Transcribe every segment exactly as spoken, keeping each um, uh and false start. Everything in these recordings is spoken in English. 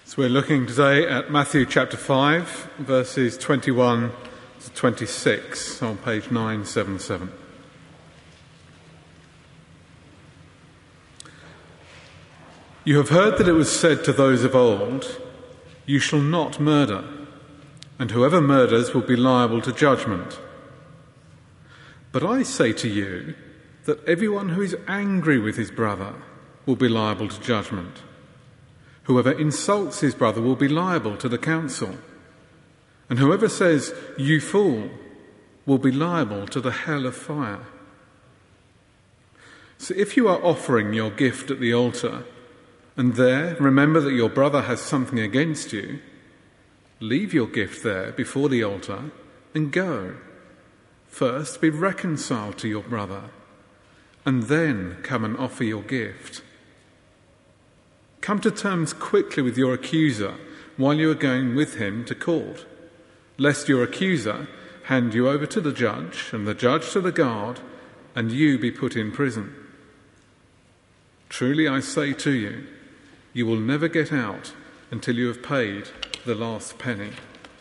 So we're looking today at Matthew chapter five, verses twenty-one to twenty-six on page nine seventy-seven. You have heard that it was said to those of old, "You shall not murder, and whoever murders will be liable to judgment." But I say to you that everyone who is angry with his brother will be liable to judgment. Whoever insults his brother will be liable to the council. And whoever says, "You fool," will be liable to the hell of fire. So if you are offering your gift at the altar, and there remember that your brother has something against you, leave your gift there before the altar and go. First be reconciled to your brother, and then come and offer your gift. Come to terms quickly with your accuser while you are going with him to court, lest your accuser hand you over to the judge, and the judge to the guard, and you be put in prison. Truly I say to you, you will never get out until you have paid the last penny.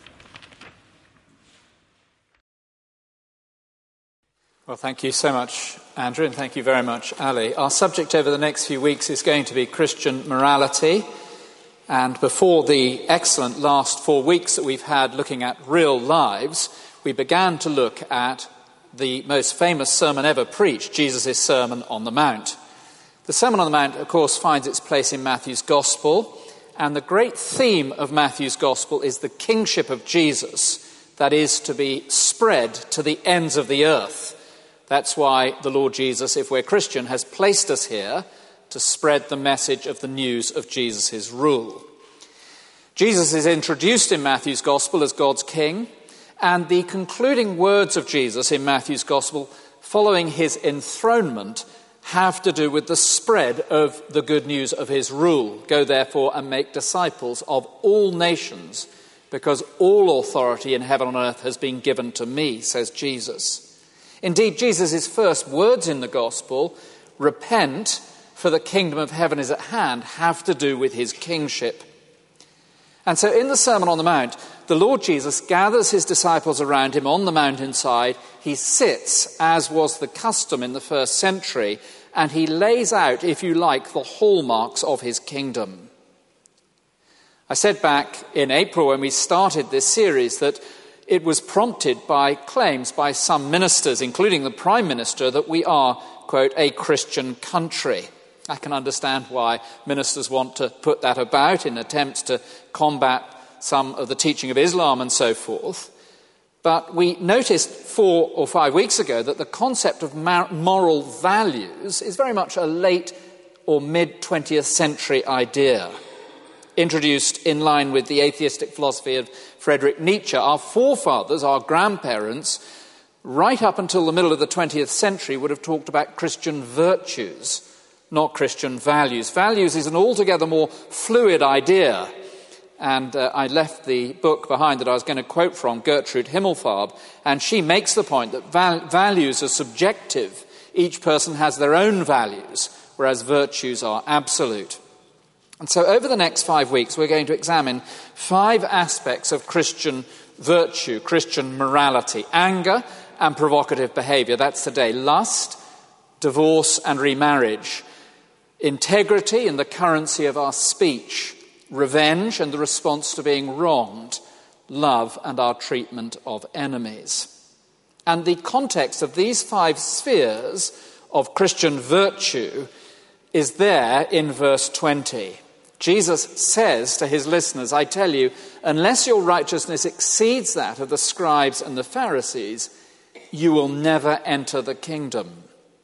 Well, thank you so much, Andrew, and thank you very much, Ali. Our subject over the next few weeks is going to be Christian morality. And before the excellent last four weeks that we've had looking at real lives, we began to look at the most famous sermon ever preached, Jesus' Sermon on the Mount. The Sermon on the Mount, of course, finds its place in Matthew's Gospel, and the great theme of Matthew's Gospel is the kingship of Jesus, that is to be spread to the ends of the earth. That's why the Lord Jesus, if we're Christian, has placed us here to spread the message of the news of Jesus' rule. Jesus is introduced in Matthew's Gospel as God's King, and the concluding words of Jesus in Matthew's Gospel following his enthronement have to do with the spread of the good news of his rule. Go therefore and make disciples of all nations, because all authority in heaven and on earth has been given to me, says Jesus. Indeed, Jesus' first words in the Gospel, "Repent, for the kingdom of heaven is at hand," have to do with his kingship. And so in the Sermon on the Mount, the Lord Jesus gathers his disciples around him on the mountainside. He sits, as was the custom in the first century, and he lays out, if you like, the hallmarks of his kingdom. I said back in April when we started this series that it was prompted by claims by some ministers, including the Prime Minister, that we are, quote, a Christian country. I can understand why ministers want to put that about in attempts to combat some of the teaching of Islam and so forth. But we noticed four or five weeks ago that the concept of moral values is very much a late or mid-twentieth century idea, introduced in line with the atheistic philosophy of Friedrich Nietzsche. Our forefathers, our grandparents, right up until the middle of the twentieth century would have talked about Christian virtues, not Christian values. Values is an altogether more fluid idea. And uh, I left the book behind that I was going to quote from, Gertrude Himmelfarb, and she makes the point that val- values are subjective. Each person has their own values, whereas virtues are absolute. And so over the next five weeks, we're going to examine five aspects of Christian virtue, Christian morality: anger and provocative behavior. That's today. Lust, divorce and remarriage. Integrity and the currency of our speech. Revenge and the response to being wronged. Love and our treatment of enemies. And the context of these five spheres of Christian virtue is there in verse twenty. Jesus says to his listeners, "I tell you, unless your righteousness exceeds that of the scribes and the Pharisees, you will never enter the kingdom."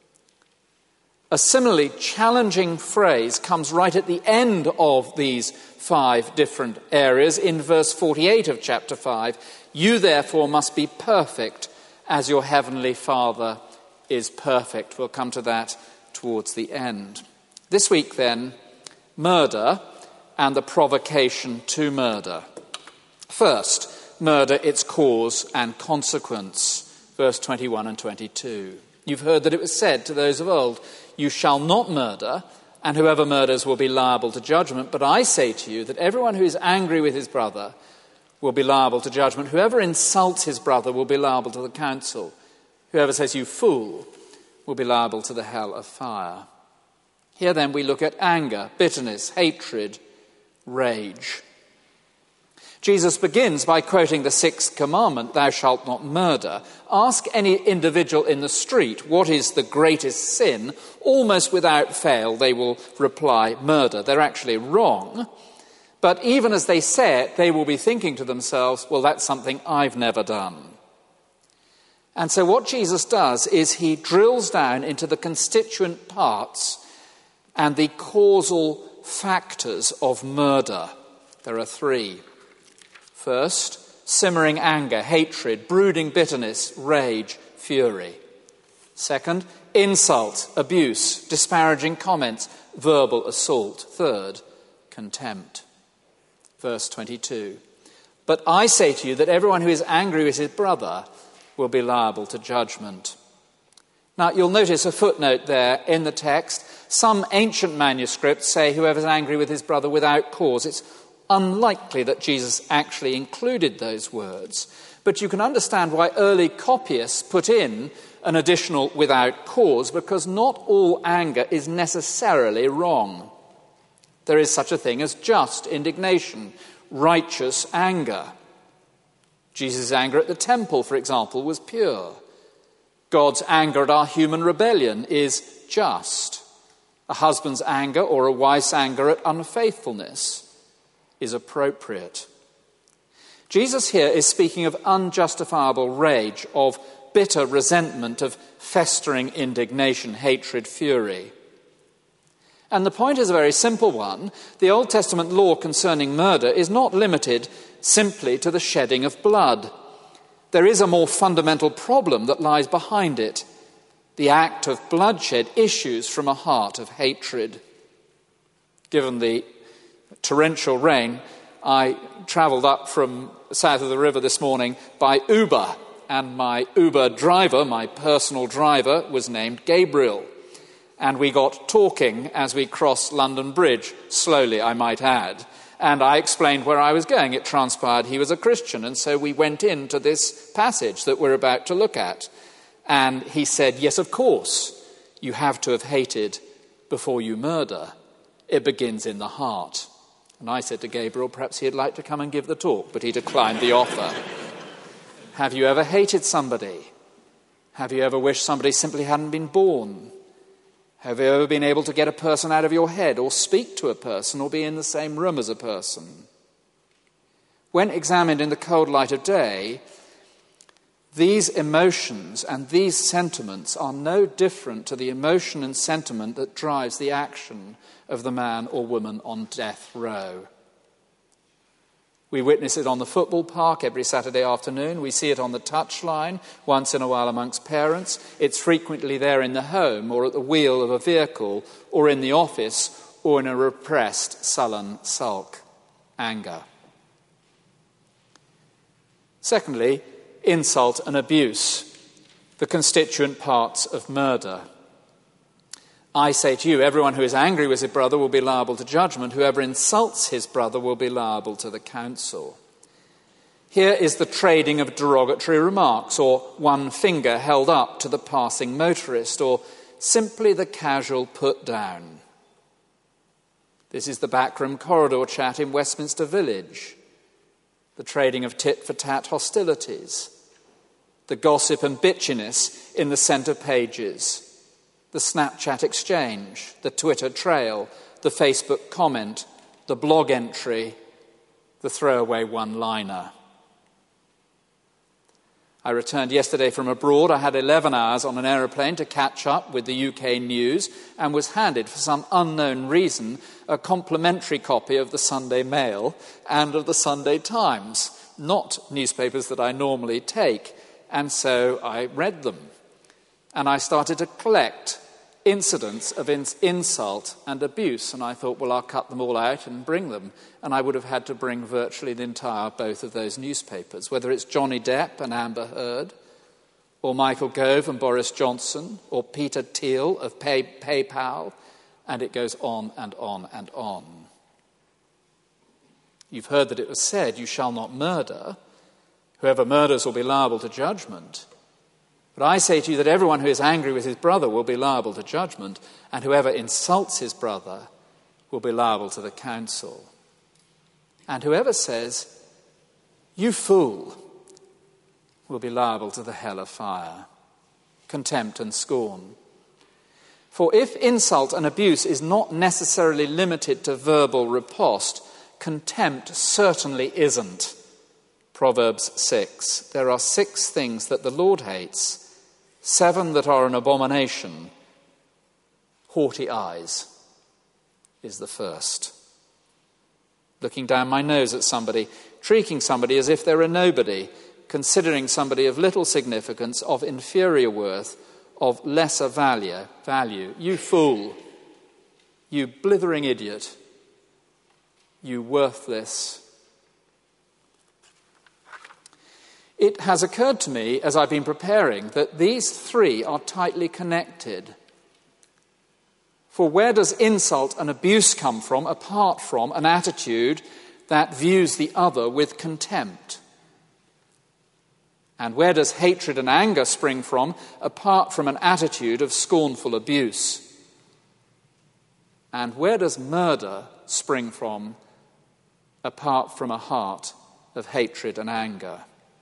A similarly challenging phrase comes right at the end of these five different areas in verse forty-eight of chapter five. "You therefore must be perfect as your heavenly Father is perfect." We'll come to that towards the end. This week then, murder and the provocation to murder. First, murder, its cause and consequence. Verse twenty-one and twenty-two. "You've heard that it was said to those of old, 'You shall not murder, and whoever murders will be liable to judgment. But I say to you that everyone who is angry with his brother will be liable to judgment. Whoever insults his brother will be liable to the council. Whoever says, you fool, will be liable to the hell of fire. Here then we look at anger, bitterness, hatred, rage. Jesus begins by quoting the sixth commandment, thou shalt not murder. Ask any individual in the street what is the greatest sin. Almost without fail, they will reply, murder. They're actually wrong. But even as they say it, they will be thinking to themselves, well, that's something I've never done. And so what Jesus does is he drills down into the constituent parts and the causal factors of murder. There are three. First, simmering anger, hatred, brooding bitterness, rage, fury. Second, insult, abuse, disparaging comments, verbal assault. Third, contempt. Verse twenty-two. But I say to you that everyone who is angry with his brother will be liable to judgment. Now, you'll notice a footnote there in the text. Some ancient manuscripts say whoever's angry with his brother without cause. It's unlikely that Jesus actually included those words. But you can understand why early copyists put in an additional without cause, because not all anger is necessarily wrong. There is such a thing as just indignation, righteous anger. Jesus' anger at the temple, for example, was pure. God's anger at our human rebellion is just. A husband's anger or a wife's anger at unfaithfulness is appropriate. Jesus here is speaking of unjustifiable rage, of bitter resentment, of festering indignation, hatred, fury. And the point is a very simple one. The Old Testament law concerning murder is not limited simply to the shedding of blood. There is a more fundamental problem that lies behind it. The act of bloodshed issues from a heart of hatred. Given the torrential rain, I travelled up from south of the river this morning by Uber, and my Uber driver, my personal driver, was named Gabriel. And we got talking as we crossed London Bridge, slowly, I might add. And I explained where I was going. It transpired he was a Christian, and so we went into this passage that we're about to look at. And he said, yes, of course, you have to have hated before you murder. It begins in the heart. And I said to Gabriel, perhaps he'd like to come and give the talk, but he declined the offer. Have you ever hated somebody? Have you ever wished somebody simply hadn't been born? Have you ever been able to get a person out of your head, or speak to a person, or be in the same room as a person? When examined in the cold light of day, these emotions and these sentiments are no different to the emotion and sentiment that drives the action of the man or woman on death row. We witness it on the football park every Saturday afternoon. We see it on the touchline once in a while amongst parents. It's frequently there in the home or at the wheel of a vehicle or in the office or in a repressed, sullen sulk. Anger. Secondly, insult and abuse, the constituent parts of murder. I say to you, everyone who is angry with his brother will be liable to judgment. Whoever insults his brother will be liable to the council. Here is the trading of derogatory remarks, or one finger held up to the passing motorist, or simply the casual put down. This is the backroom corridor chat in Westminster Village, the trading of tit-for-tat hostilities, the gossip and bitchiness in the centre pages, the Snapchat exchange, the Twitter trail, the Facebook comment, the blog entry, the throwaway one-liner. I returned yesterday from abroad. I had eleven hours on an aeroplane to catch up with the U K news and was handed, for some unknown reason, a complimentary copy of the Sunday Mail and of the Sunday Times, not newspapers that I normally take. And so I read them. And I started to collect incidents of ins- insult and abuse. And I thought, well, I'll cut them all out and bring them. And I would have had to bring virtually the entire both of those newspapers, whether it's Johnny Depp and Amber Heard, or Michael Gove and Boris Johnson, or Peter Thiel of Pay- PayPal, And it goes on and on and on. You've heard that it was said, you shall not murder. Whoever murders will be liable to judgment. But I say to you that everyone who is angry with his brother will be liable to judgment, and whoever insults his brother will be liable to the council. And whoever says, you fool, will be liable to the hell of fire, contempt and scorn. For if insult and abuse is not necessarily limited to verbal riposte, contempt certainly isn't. Proverbs six. There are six things that the Lord hates, seven that are an abomination. Haughty eyes is the first. Looking down my nose at somebody, treating somebody as if they're a nobody, considering somebody of little significance, of inferior worth, of lesser value, value. You fool, you blithering idiot, you worthless. It has occurred to me as I've been preparing that these three are tightly connected. For where does insult and abuse come from apart from an attitude that views the other with contempt? And where does hatred and anger spring from apart from an attitude of scornful abuse? And where does murder spring from apart from a heart of hatred and anger?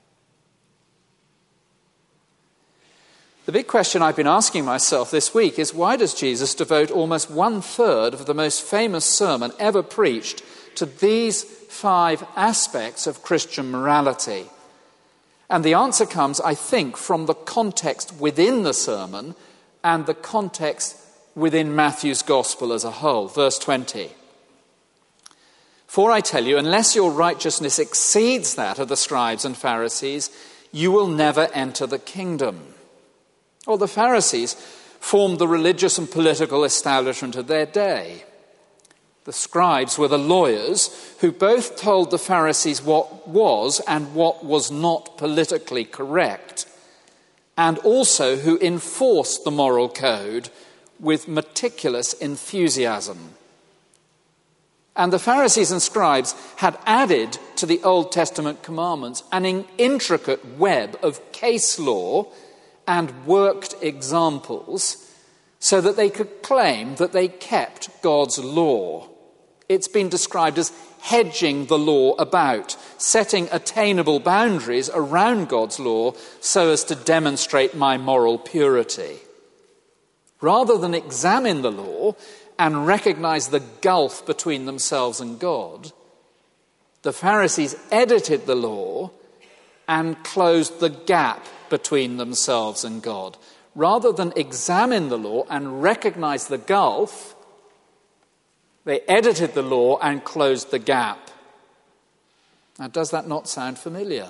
The big question I've been asking myself this week is, why does Jesus devote almost one-third of the most famous sermon ever preached to these five aspects of Christian morality? And the answer comes, I think, from the context within the sermon and the context within Matthew's gospel as a whole. Verse twenty. For I tell you, unless your righteousness exceeds that of the scribes and Pharisees, you will never enter the kingdom. Well, the Pharisees formed the religious and political establishment of their day. The scribes were the lawyers who both told the Pharisees what was and what was not politically correct, and also who enforced the moral code with meticulous enthusiasm. And the Pharisees and scribes had added to the Old Testament commandments an intricate web of case law and worked examples so that they could claim that they kept God's law. It's been described as hedging the law about, setting attainable boundaries around God's law so as to demonstrate my moral purity. Rather than examine the law and recognize the gulf between themselves and God, the Pharisees edited the law and closed the gap between themselves and God. Rather than examine the law and recognize the gulf, they edited the law and closed the gap. Now, does that not sound familiar?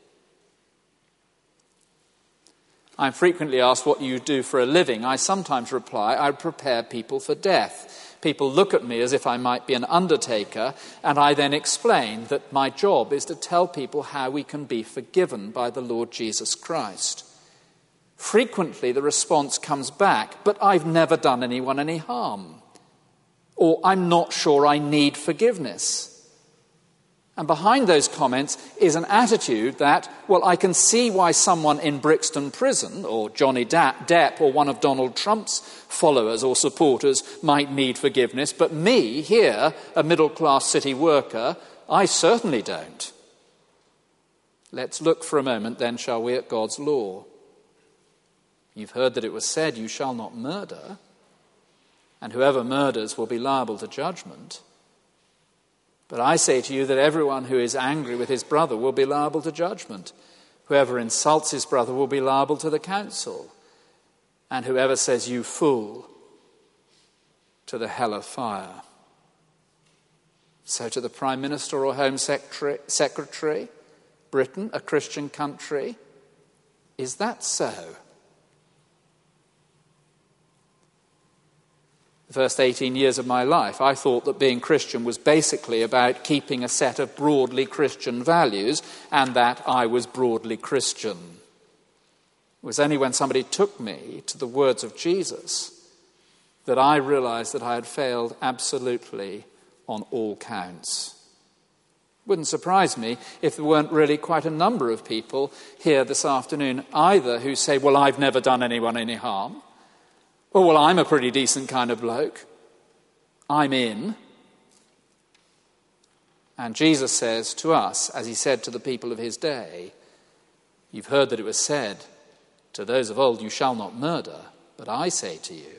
I'm frequently asked what you do for a living. I sometimes reply, I prepare people for death. People look at me as if I might be an undertaker, and I then explain that my job is to tell people how we can be forgiven by the Lord Jesus Christ. Frequently the response comes back, but I've never done anyone any harm. Or I'm not sure I need forgiveness. And behind those comments is an attitude that, well, I can see why someone in Brixton Prison, or Johnny Depp, or one of Donald Trump's followers or supporters might need forgiveness, but me, here, a middle-class city worker, I certainly don't. Let's look for a moment, then, shall we, at God's law. You've heard that it was said, you shall not murder, and whoever murders will be liable to judgment. But I say to you that everyone who is angry with his brother will be liable to judgment. Whoever insults his brother will be liable to the council. And whoever says, you fool, to the hell of fire. So to the Prime Minister or Home Secretary, Secretary, Britain, a Christian country, is that so? The first eighteen years of my life, I thought that being Christian was basically about keeping a set of broadly Christian values, and that I was broadly Christian. It was only when somebody took me to the words of Jesus that I realized that I had failed absolutely on all counts. Wouldn't surprise me if there weren't really quite a number of people here this afternoon either who say, well, I've never done anyone any harm, or, well, I'm a pretty decent kind of bloke. I'm in. And Jesus says to us, as he said to the people of his day, you've heard that it was said, to those of old, you shall not murder, but I say to you.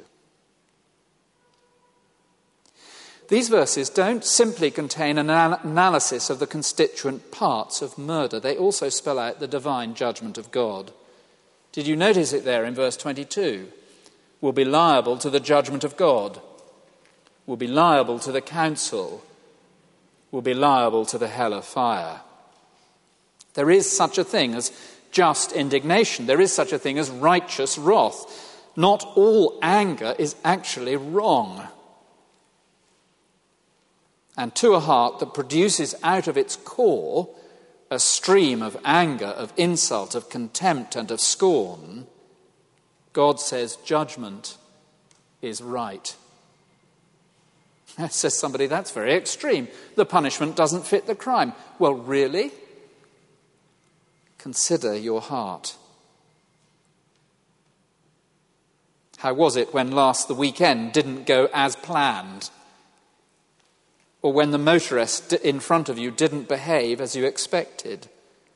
These verses don't simply contain an al- analysis of the constituent parts of murder. They also spell out the divine judgment of God. Did you notice it there in verse twenty-two? Will be liable to the judgment of God. Will be liable to the council. Will be liable to the hell of fire. There is such a thing as just indignation. There is such a thing as righteous wrath. Not all anger is actually wrong. And to a heart that produces out of its core a stream of anger, of insult, of contempt, and of scorn, God says judgment is right. Says somebody, that's very extreme. The punishment doesn't fit the crime. Well, really? Consider your heart. How was it when last the weekend didn't go as planned? Or when the motorist in front of you didn't behave as you expected?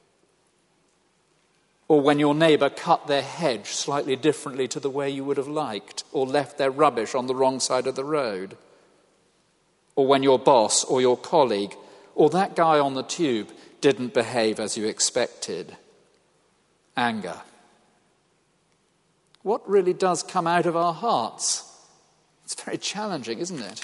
Or when your neighbour cut their hedge slightly differently to the way you would have liked, or left their rubbish on the wrong side of the road? Or when your boss or your colleague or that guy on the tube didn't behave as you expected? Anger. What really does come out of our hearts? It's very challenging, isn't it?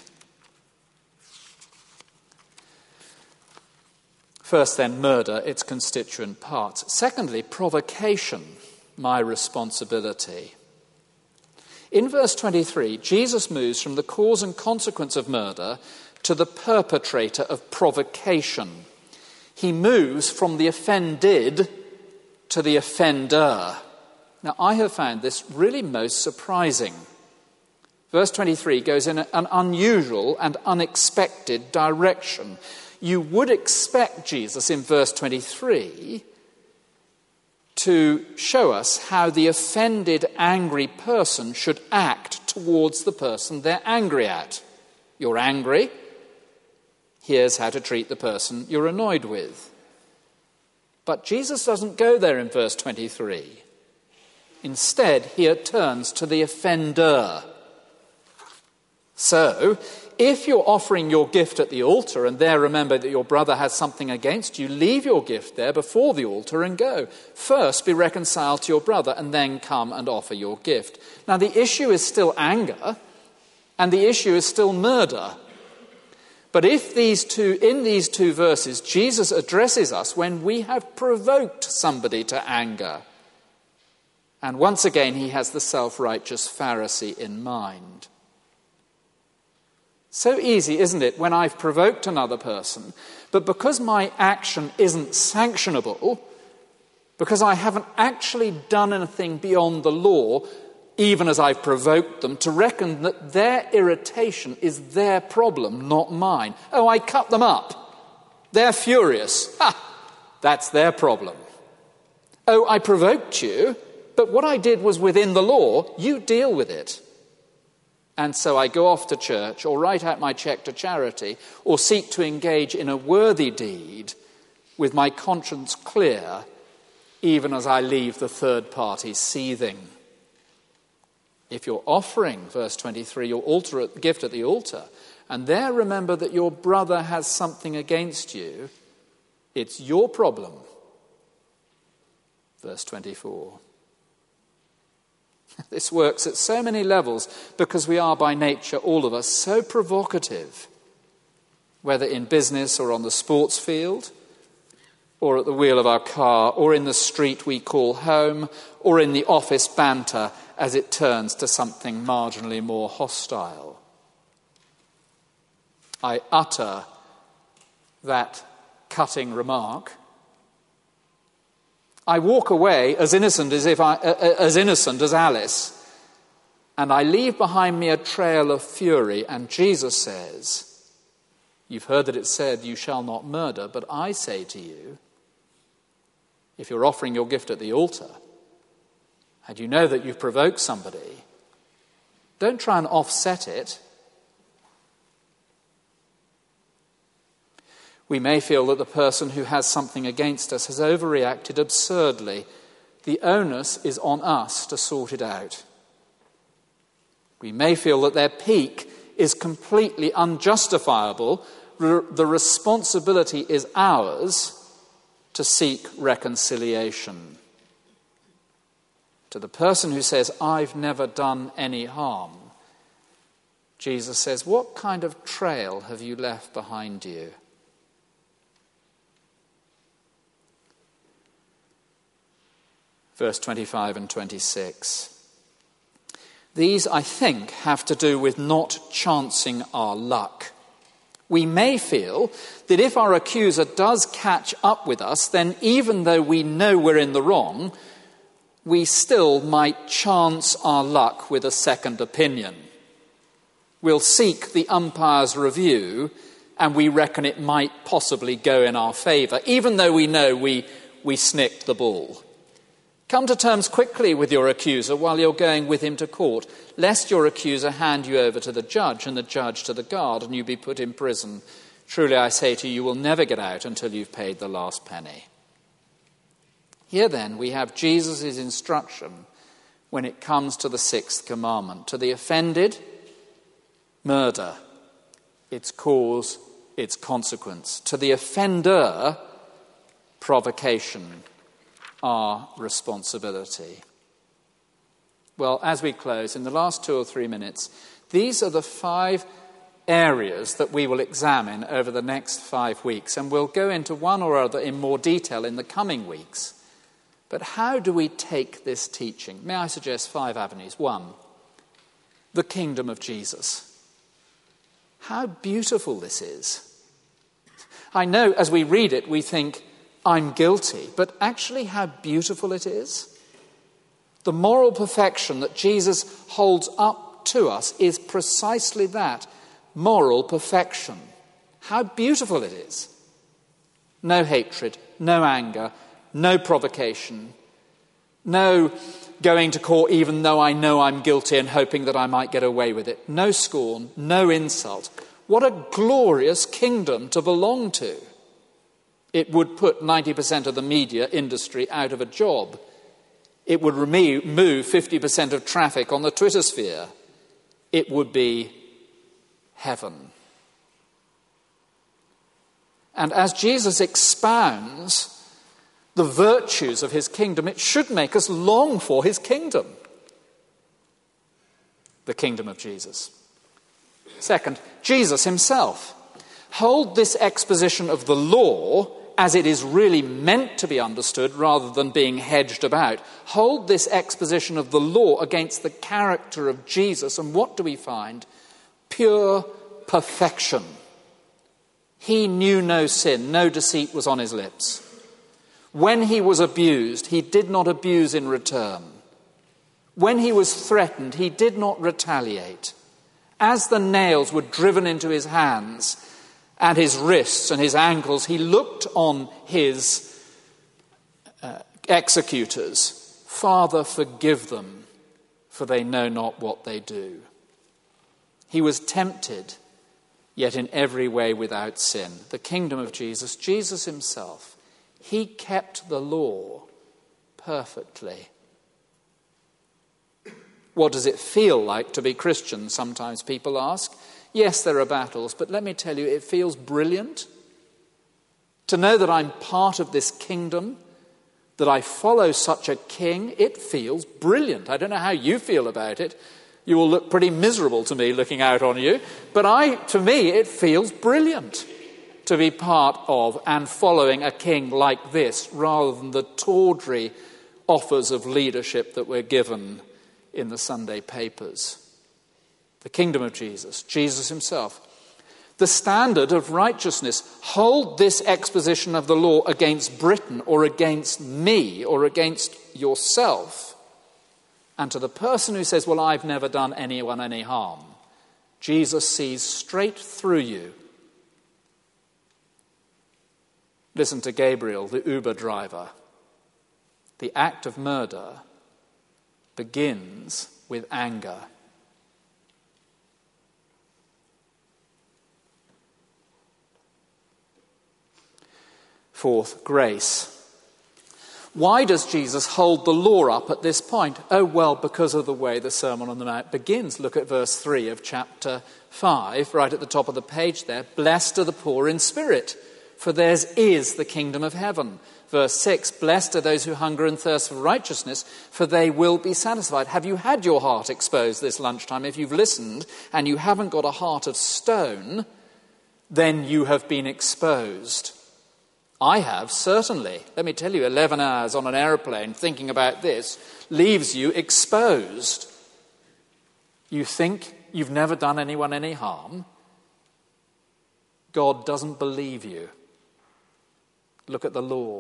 First, then, murder, its constituent parts. Secondly, provocation, my responsibility. In verse twenty-three, Jesus moves from the cause and consequence of murder to the perpetrator of provocation. He moves from the offended to the offender. Now, I have found this really most surprising. Verse twenty-three goes in an unusual and unexpected direction. You would expect Jesus in verse twenty-three to show us how the offended, angry person should act towards the person they're angry at. You're angry. Here's how to treat the person you're annoyed with. But Jesus doesn't go there in verse twenty-three. Instead, he turns to the offender. So, if you're offering your gift at the altar and there remember that your brother has something against you, leave your gift there before the altar and go. First, be reconciled to your brother and then come and offer your gift. Now, the issue is still anger and the issue is still murder. But if these two, in these two verses, Jesus addresses us when we have provoked somebody to anger. And once again, he has the self-righteous Pharisee in mind. So easy, isn't it, when I've provoked another person, but because my action isn't sanctionable, because I haven't actually done anything beyond the law, even as I've provoked them, to reckon that their irritation is their problem, not mine. Oh, I cut them up. They're furious. Ha! That's their problem. Oh, I provoked you, but what I did was within the law. You deal with it. And so I go off to church, or write out my cheque to charity, or seek to engage in a worthy deed with my conscience clear, even as I leave the third party seething. If you're offering, verse twenty-three, your altar, gift at the altar, and there remember that your brother has something against you, it's your problem. Verse twenty-four. This works at so many levels because we are by nature, all of us, so provocative, whether in business or on the sports field, or at the wheel of our car, or in the street we call home, or in the office banter as it turns to something marginally more hostile. I utter that cutting remark. I walk away as innocent as if I, uh, as innocent as Alice, and I leave behind me a trail of fury. And Jesus says, you've heard that it said, you shall not murder, but I say to you, if you're offering your gift at the altar, and you know that you've provoked somebody, don't try and offset it. We may feel that the person who has something against us has overreacted absurdly. The onus is on us to sort it out. We may feel that their pique is completely unjustifiable. The responsibility is ours to seek reconciliation. To the person who says, I've never done any harm, Jesus says, what kind of trail have you left behind you? Verse twenty-five and twenty-six. These, I think, have to do with not chancing our luck. We may feel that if our accuser does catch up with us, then even though we know we're in the wrong, we still might chance our luck with a second opinion. We'll seek the umpire's review, and we reckon it might possibly go in our favour, even though we know we, we snicked the ball. Come to terms quickly with your accuser while you're going with him to court, lest your accuser hand you over to the judge and the judge to the guard and you be put in prison. Truly I say to you, you will never get out until you've paid the last penny. Here then we have Jesus' instruction when it comes to the sixth commandment. To the offended, murder, its cause, its consequence. To the offender, provocation, our responsibility. Well, as we close, in the last two or three minutes, these are the five areas that we will examine over the next five weeks, and we'll go into one or other in more detail in the coming weeks. But how do we take this teaching? May I suggest five avenues? One, the kingdom of Jesus. How beautiful this is. I know as we read it, we think, I'm guilty, but actually how beautiful it is. The moral perfection that Jesus holds up to us is precisely that, moral perfection. How beautiful it is. No hatred, no anger, no provocation, no going to court even though I know I'm guilty and hoping that I might get away with it. No scorn, no insult. What a glorious kingdom to belong to. It would put ninety percent of the media industry out of a job. It would remove fifty percent of traffic on the Twitter sphere. It would be heaven. And as Jesus expounds the virtues of his kingdom, it should make us long for his kingdom. The kingdom of Jesus. Second, Jesus himself. Hold this exposition of the law as it is really meant to be understood rather than being hedged about. Hold this exposition of the law against the character of Jesus, and what do we find? Pure perfection. He knew no sin, no deceit was on his lips. When he was abused, he did not abuse in return. When he was threatened, he did not retaliate. As the nails were driven into his hands and his wrists and his ankles, he looked on his uh, executors. Father, forgive them, for they know not what they do. He was tempted, yet in every way without sin. The kingdom of Jesus, Jesus himself, he kept the law perfectly. What does it feel like to be Christian? Sometimes people ask. Yes, there are battles, but let me tell you, it feels brilliant. To know that I'm part of this kingdom, that I follow such a king, it feels brilliant. I don't know how you feel about it. You will look pretty miserable to me looking out on you. But I, to me, it feels brilliant to be part of and following a king like this, rather than the tawdry offers of leadership that we're given in the Sunday papers. The kingdom of Jesus, Jesus himself. The standard of righteousness. Hold this exposition of the law against Britain or against me or against yourself And to the person who says, well, I've never done anyone any harm, Jesus sees straight through you. Listen to Gabriel, the Uber driver. The act of murder begins with anger. Fourth, grace. Why does Jesus hold the law up at this point? Oh, well, because of the way the Sermon on the Mount begins. Look at verse three of chapter five, right at the top of the page there. Blessed are the poor in spirit, for theirs is the kingdom of heaven. Verse six, blessed are those who hunger and thirst for righteousness, for they will be satisfied. Have you had your heart exposed this lunchtime? If you've listened and you haven't got a heart of stone, then you have been exposed. I have, certainly. Let me tell you, eleven hours on an aeroplane thinking about this leaves you exposed. You think you've never done anyone any harm. God doesn't believe you. Look at the law.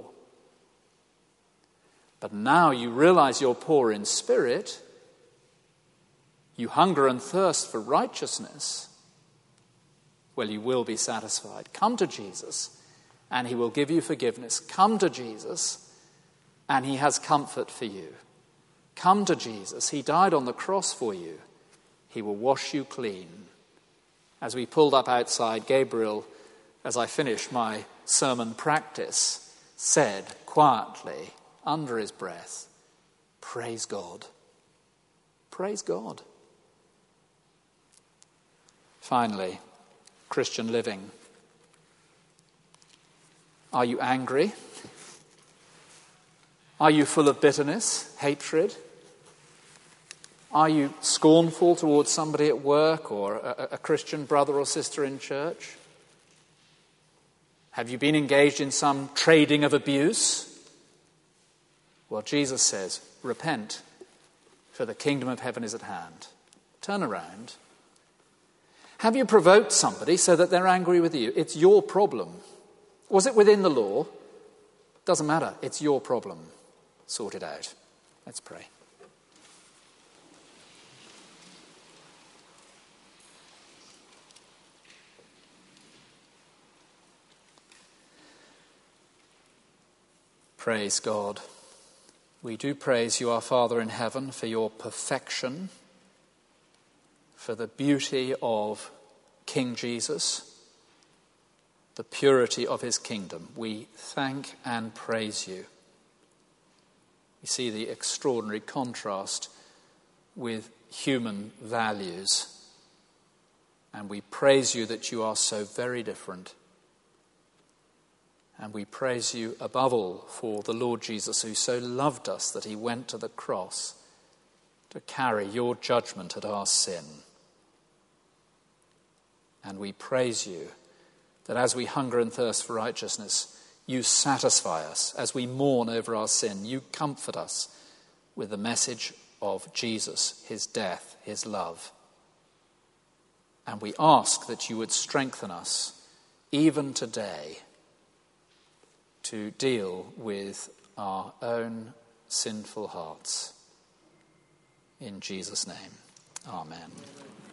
But now you realize you're poor in spirit. You hunger and thirst for righteousness. Well, you will be satisfied. Come to Jesus, and he will give you forgiveness. Come to Jesus, and he has comfort for you. Come to Jesus. He died on the cross for you. He will wash you clean. As we pulled up outside, Gabriel, as I finished my sermon practice, said quietly, under his breath, praise God. Praise God. Finally, Christian living. Are you angry? Are you full of bitterness, hatred? Are you scornful towards somebody at work or a, a Christian brother or sister in church? Have you been engaged in some trading of abuse? Well, Jesus says, repent, for the kingdom of heaven is at hand. Turn around. Have you provoked somebody so that they're angry with you? It's your problem. Was it within the law? Doesn't matter. It's your problem. Sort it out. Let's pray. Praise God. We do praise you, our Father in heaven, for your perfection, for the beauty of King Jesus, the purity of his kingdom. We thank and praise you. We see the extraordinary contrast with human values, and we praise you that you are so very different. And we praise you above all for the Lord Jesus, who so loved us that he went to the cross to carry your judgment at our sin. And we praise you that as we hunger and thirst for righteousness, you satisfy us. As we mourn over our sin, you comfort us with the message of Jesus, his death, his love. And we ask that you would strengthen us even today to deal with our own sinful hearts. In Jesus' name, amen.